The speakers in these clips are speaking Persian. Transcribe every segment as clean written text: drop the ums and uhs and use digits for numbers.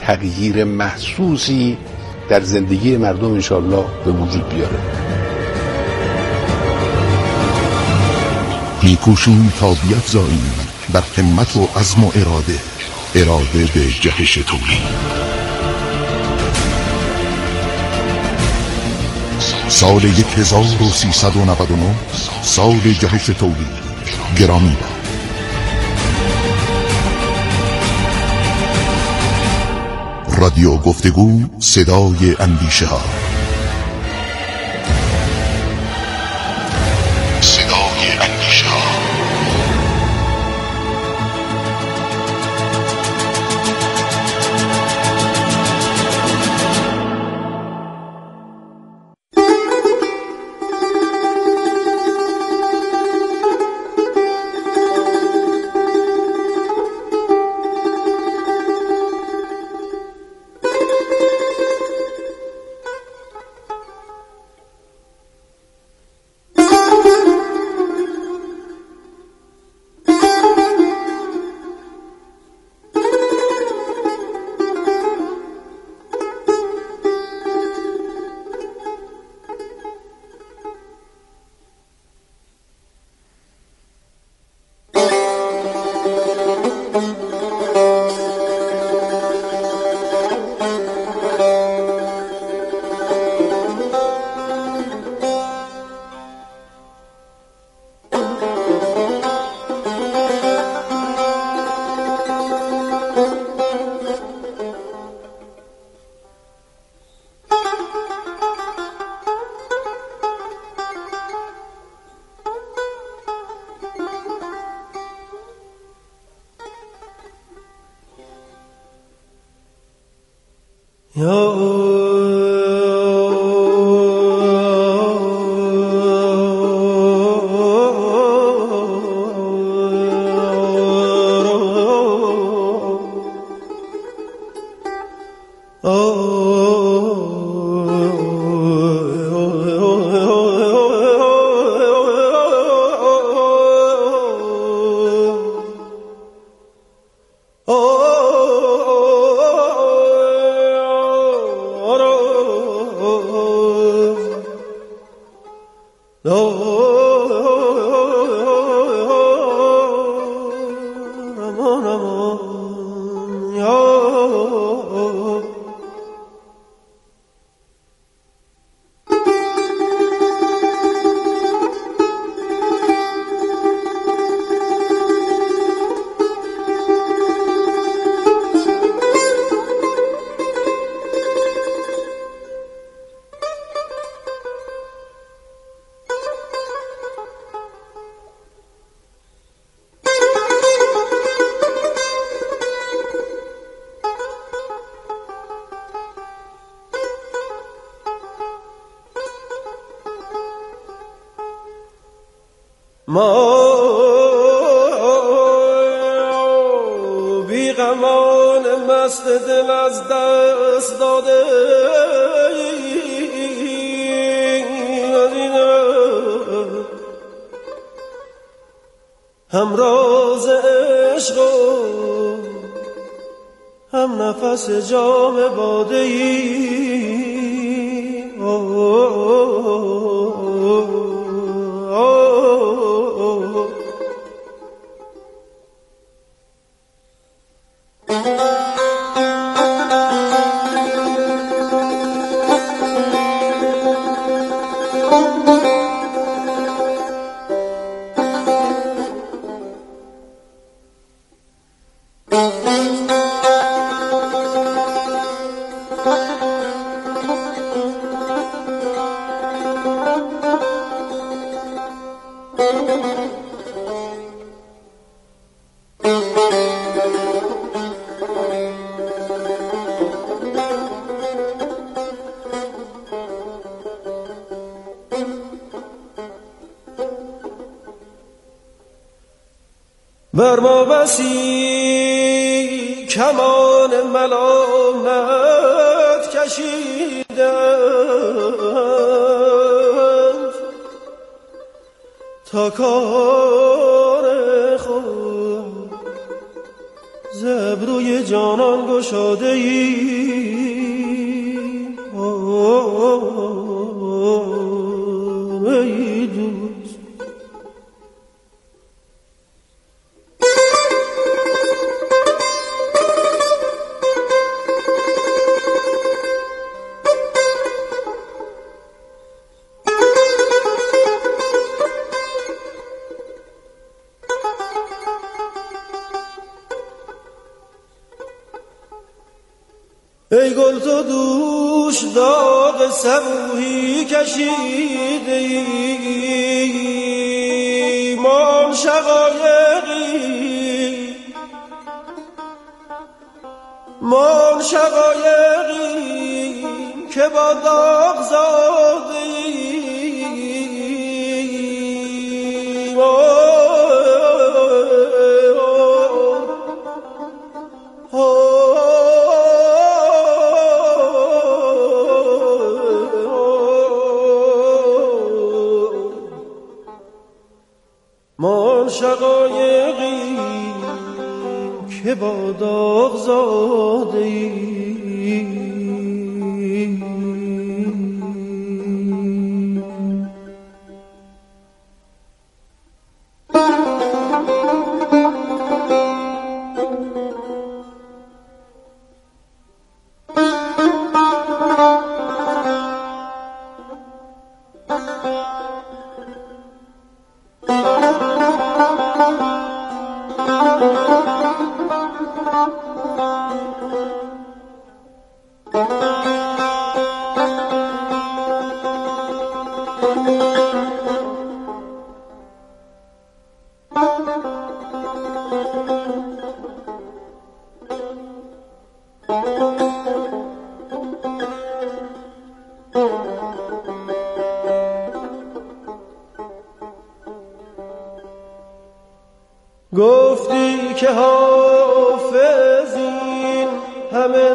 تغییر محسوسی در زندگی مردم انشاءالله به وجود بیاره. میکوشیم تا بیفزاییم بر همت و عزم و اراده به جهش تولید. سال 1399 سال جهش تولید گرامی باد. رادیو گفتگو، صدای اندیشه ها. ما بیغمان مست دل از دست داده هم راز عشق و هم نفس جام باده ای بر ما بسی کمان ملامت کشیدند تا کار خود ز ابروی دروازه جانان گشاده ای ای دوست. ای گل تو دوش داغ صبوحی کشیده ای، ما شقایقی که با داغ زاده ای. ما شقایقی که با داغ زاده ای. گفتی که حافظ این همه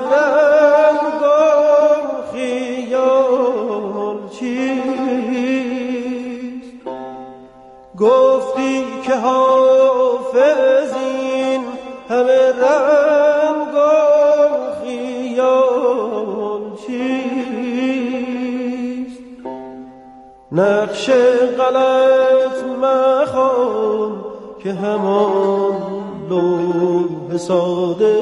رنگم خیال چیست؟ گفتی که حافظ این همه رنگم خیال چیست؟ نقش غلط مخوان که همان لوح ساده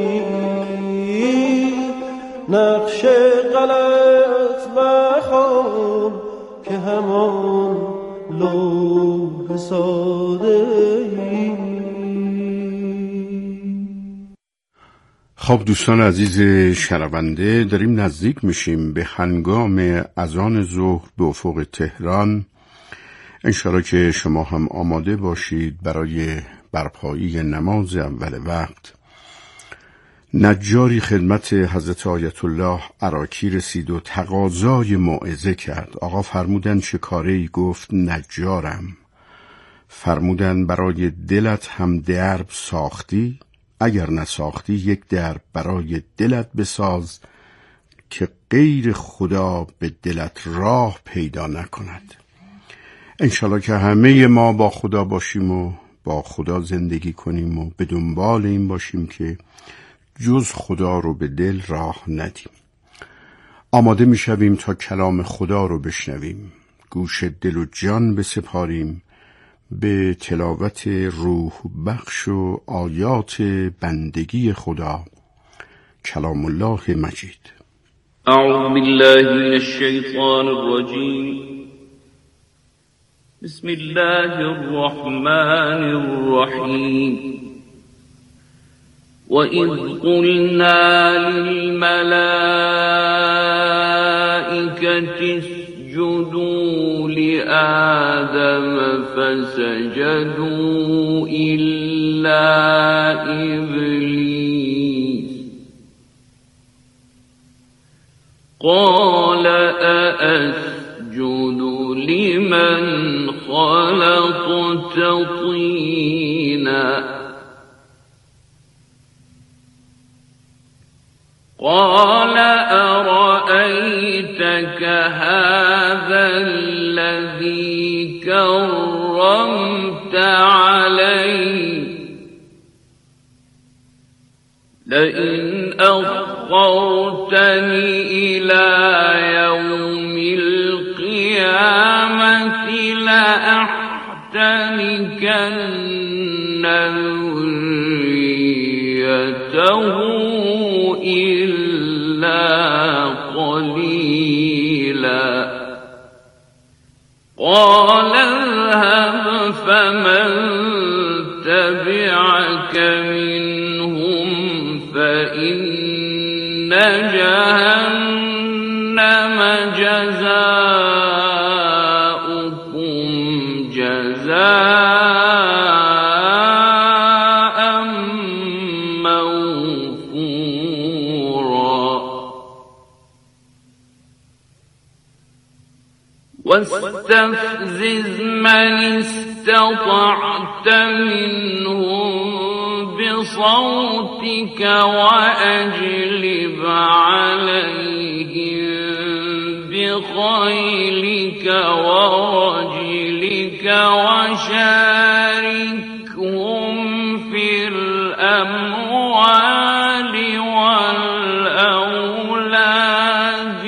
ای، نقش غلط مخوان که همان لوح ساده ای. خب دوستان عزیز شنونده، داریم نزدیک میشیم به هنگام اذان ظهر به افق تهران. انشاءالله که شما هم آماده باشید برای برپایی نماز اول وقت. نجاری خدمت حضرت آیت الله عراقی رسید و تقاضای موعظه کرد. آقا فرمودن چه کاری؟ گفت نجارم. فرمودن برای دلت هم درب ساختی؟ اگر نساختی یک درب برای دلت بساز که غیر خدا به دلت راه پیدا نکند. انشالله که همه ما با خدا باشیم و با خدا زندگی کنیم و به دنبال این باشیم که جز خدا رو به دل راه ندیم. آماده می شویم تا کلام خدا رو بشنویم. گوش دل و جان بسپاریم به تلاوت روح بخش و آیات بندگی خدا. کلام الله مجید. اعوذ بالله من الشیطان الرجیم. بسم الله الرحمن الرحیم. وَإِذْ قُلْنَا لِلْمَلَائِكَةِ اسْجُدُوا لِآدَمَ فَسَجَدُوا إِلَّا إِبْلِيسَ قَالَ أَأَسْجُدُ لِمَنْ خَلَقْتَ طِينًا قال أرأيتك هذا الذي كرمت علي لئن أخرتني إلى يوم القيامة لأحتنكن ذريته إلا قليلا قال اذهب فمن تبعك منهم فإن جهنم جزاؤكم جزاء موفورا واستفزز من استطعت منهم بصوتك وأجلب عليهم بخيلك ورجلك وشاركهم في الأموال والأولاد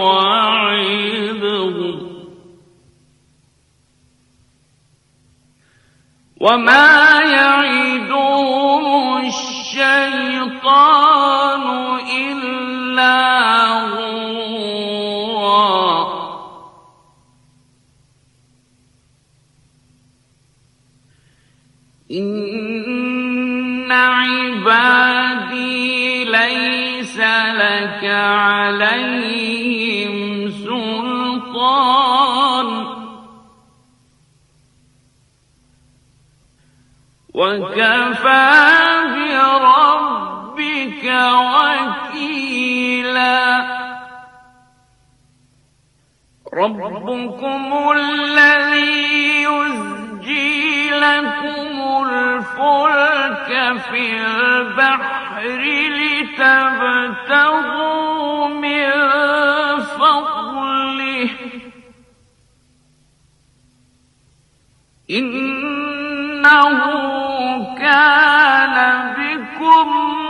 وعظهم وما يعدهم الشيطان إلا غرورا إن عبادي ليس لك عليهم سلطان وكفى بربك وكيلا ربكم الذي يزجي لكم الفلك في البحر لتبتغوا من فضله إنه كان بكم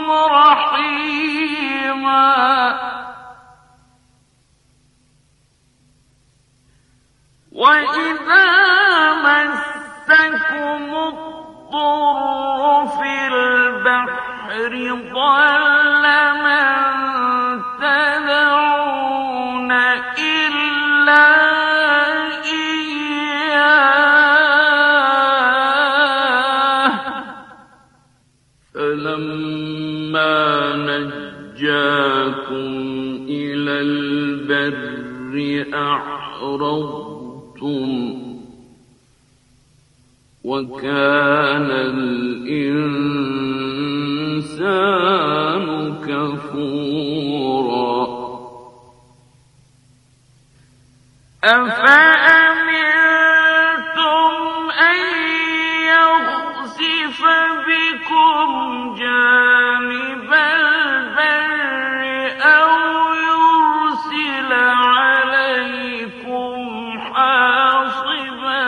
رحيما وإذا مسكم الضر في البحر ضل من تدعون إلا إياه فلما نجاكم إلى البر أعرضتم وكان الإنسان كفورا أفأمنتم أن يخسف بكم جانب البر أو يرسل عليكم حاصبا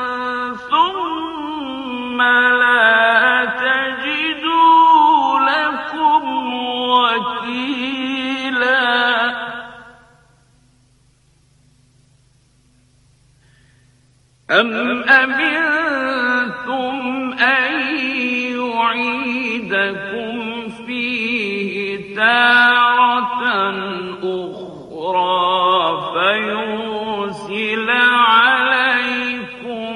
ثم لا تجدوا لكم وكيلا أم أمنتم أن يعيدكم فيه تارة أخرى فيرسل عليكم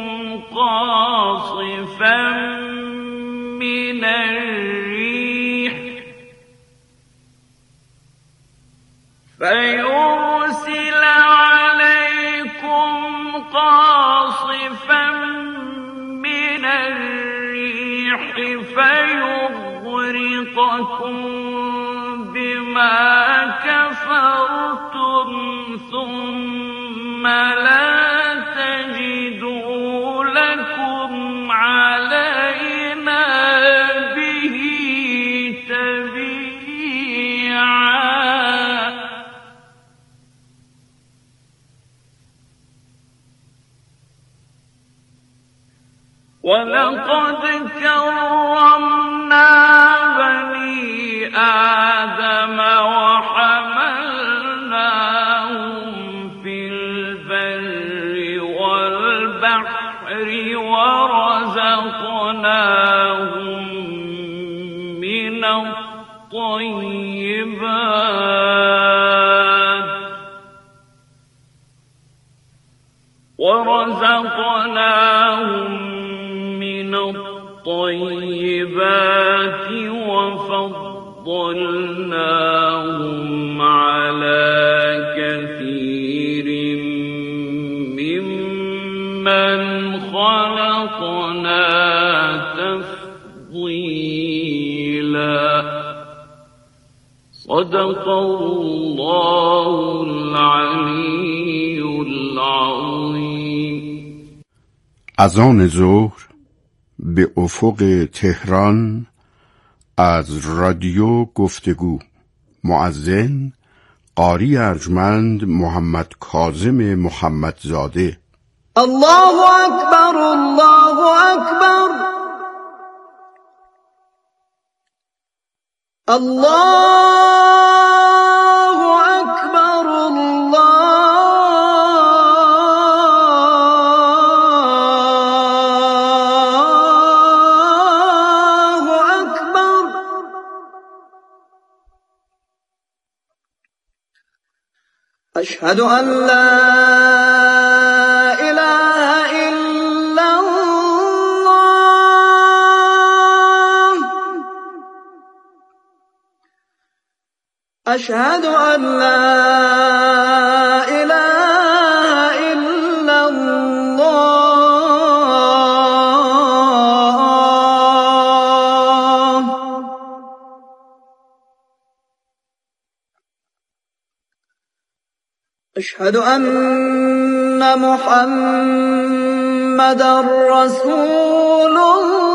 قاصفا من الريح فيغرقكم بما كفرتم ثم لا تجدوا لكم علينا به تبيعا ولقد كرمنا بني الطيبات ورزقناهم من الطيبات وفضلناهم على كثير ممن خلقنا تفضيلا. صدق الله العلي العظيم. اذان ظهر به افق تهران از رادیو گفتگو. مؤذن قاری ارجمند محمد کاظم محمدزاده. الله اکبر الله اکبر الله اکبر الله اکبر. اشهد ان لا أشهد أن لا إله إلا الله. أشهد أن محمدًا رسول الله.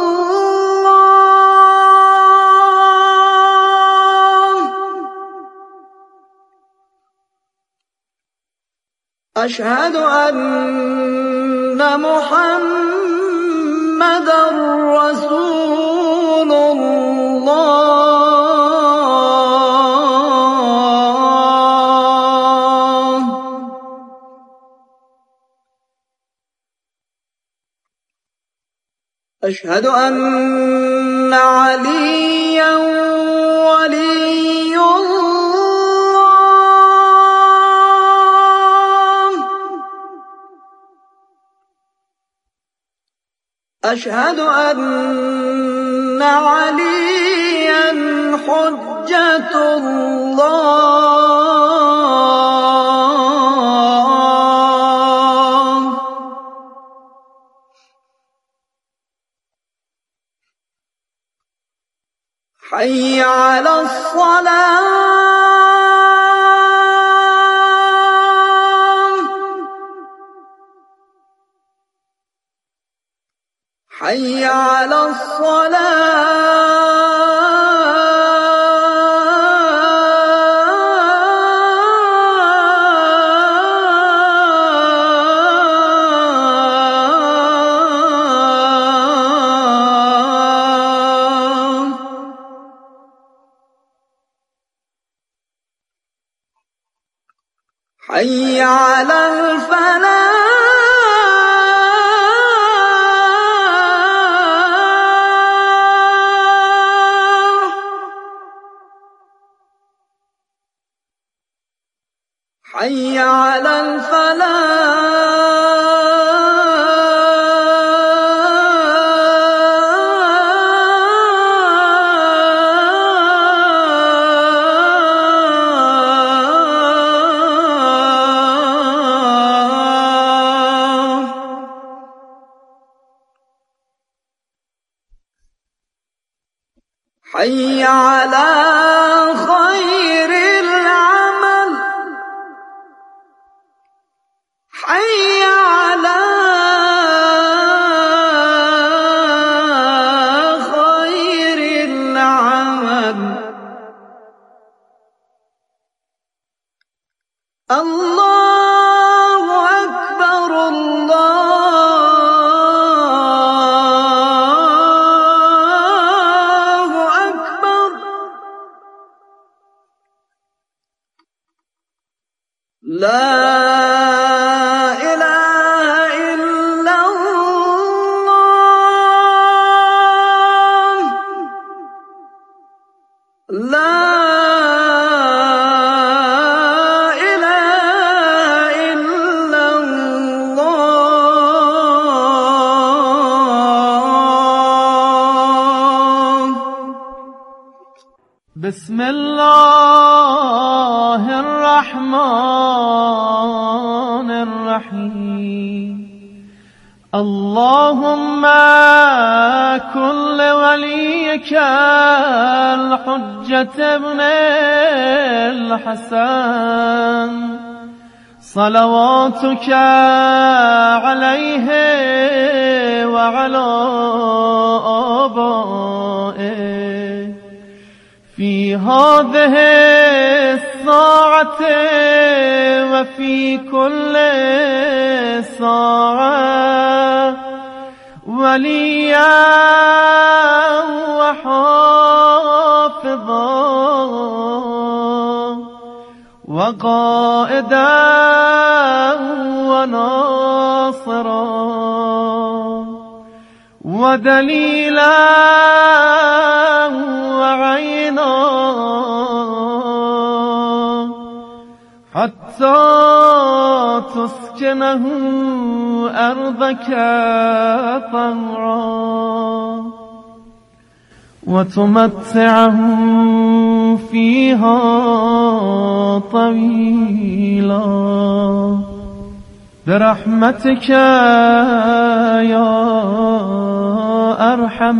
أشهد أن محمدًا رسول الله. أشهد أن عليًّا ولي الله. أشهد أن عليًّا حجة الله. حي على الصلاة. حي على الصلاة. حي على الفلاح. حي على الفلاح. حي على خير العمل. حي على خير العمل. الله أكبر الله أكبر. لا لا الله الرحمن الرحيم اللهم كن لوليك الحجة ابن الحسن صلواتك عليه وعلى آبائه في هذه الساعة وفي كل ساعة وليا وحافظا وقائدا وناصرا ودليلا وعينا حتى تسكنه أرضك طوعا وتمتعه فيها طويلا برحمتك يا أرحم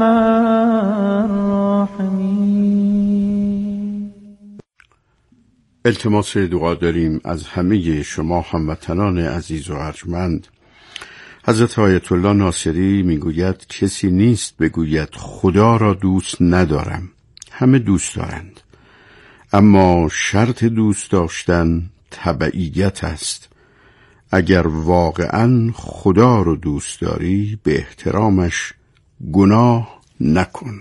الراحمين. التماس دعا داریم از همه شما هموطنان عزیز و ارجمند. حضرت آیت الله ناصری میگوید کسی نیست بگوید خدا را دوست ندارم. همه دوست دارند، اما شرط دوست داشتن تبعیت است. اگر واقعاً خدا رو دوست داری به احترامش گناه نکن.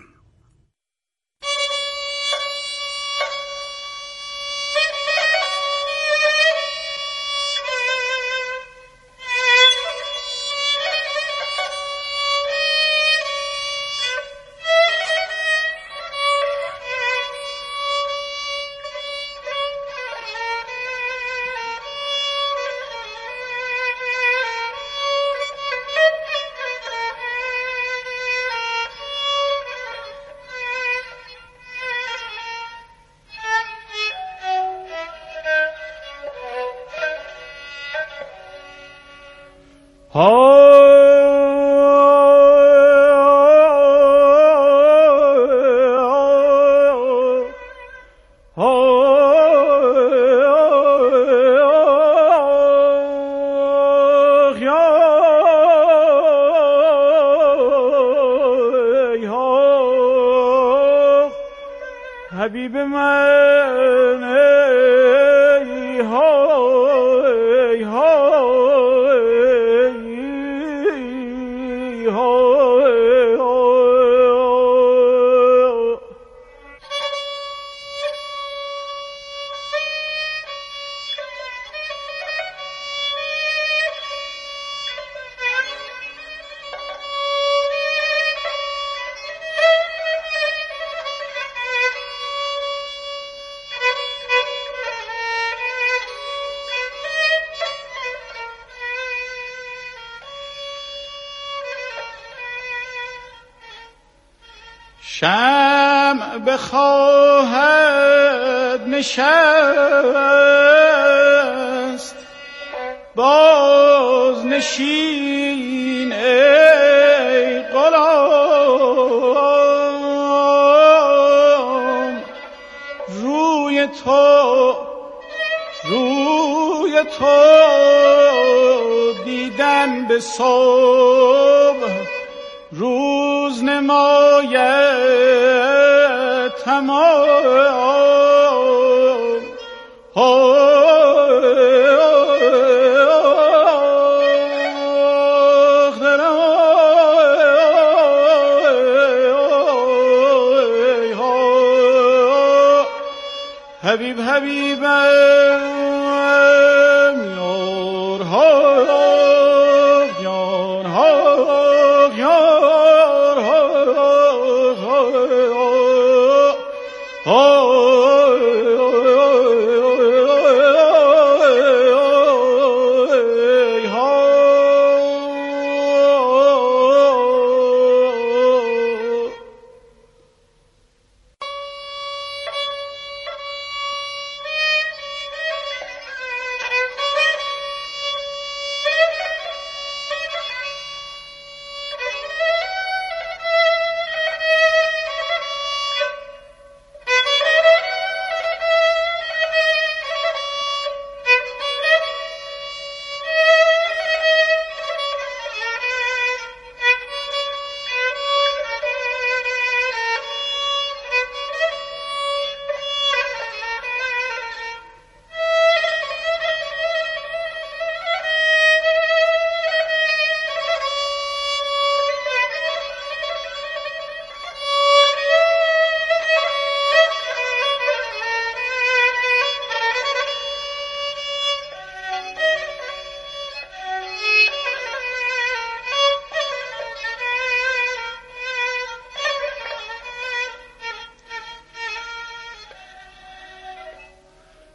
حبیب من ای های های های شمع بخواهد نشست باز نشین ای غلام روی تو دیدن به صبح روز نماید تمام حبیب حبیبم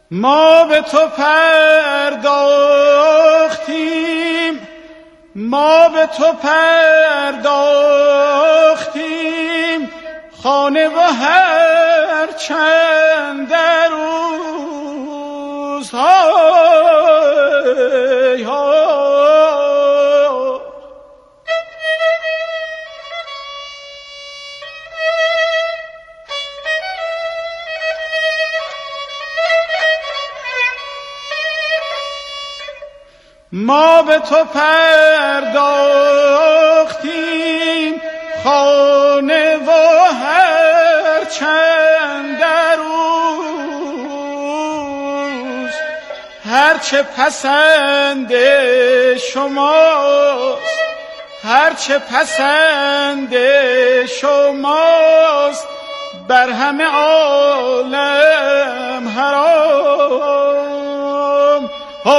ما به تو پرداختیم، ما به تو پرداختیم، خانه و هر چند در روزهای ها. ما به تو پرداختیم، خانه و هر چند در روز، هرچه پسند شماست، هرچه پسند شماست، بر همه عالم حرام.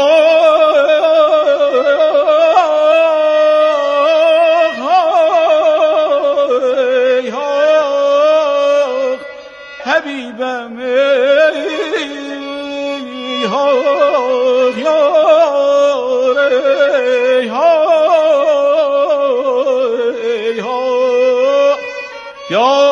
حبیبم ای ها یا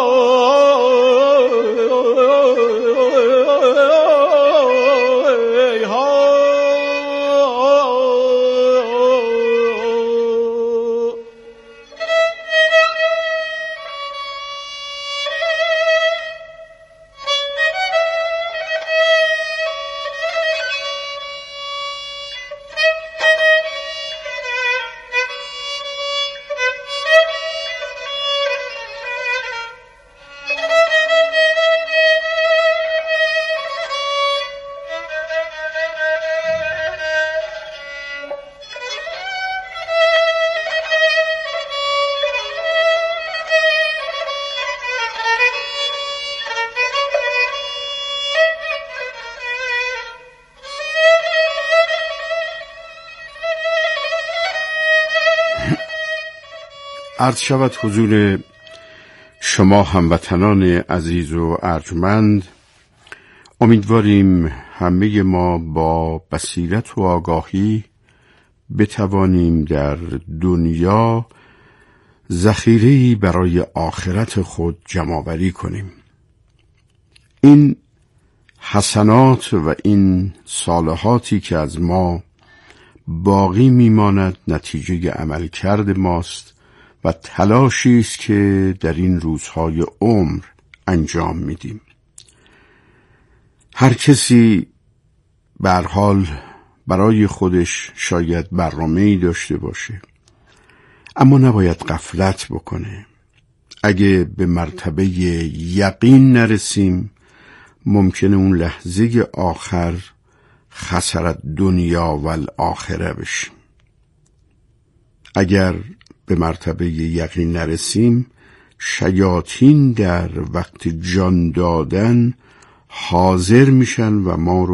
عرض شود حضور شما هموطنان عزیز و ارجمند، امیدواریم همه ما با بصیرت و آگاهی بتوانیم در دنیا ذخیره‌ای برای آخرت خود جمع‌آوری کنیم. این حسنات و این صالحاتی که از ما باقی میماند نتیجه عملکرد ماست و تلاشی است که در این روزهای عمر انجام میدیم. هر کسی به هر حال برای خودش شاید برنامه‌ای داشته باشه، اما نباید غفلت بکنه. اگه به مرتبه یقین نرسیم ممکنه اون لحظه آخر خسارت دنیا و الاخره بشیم. اگر به مرتبه یقین نرسیم شیاطین در وقت جان دادن حاضر میشن و ما رو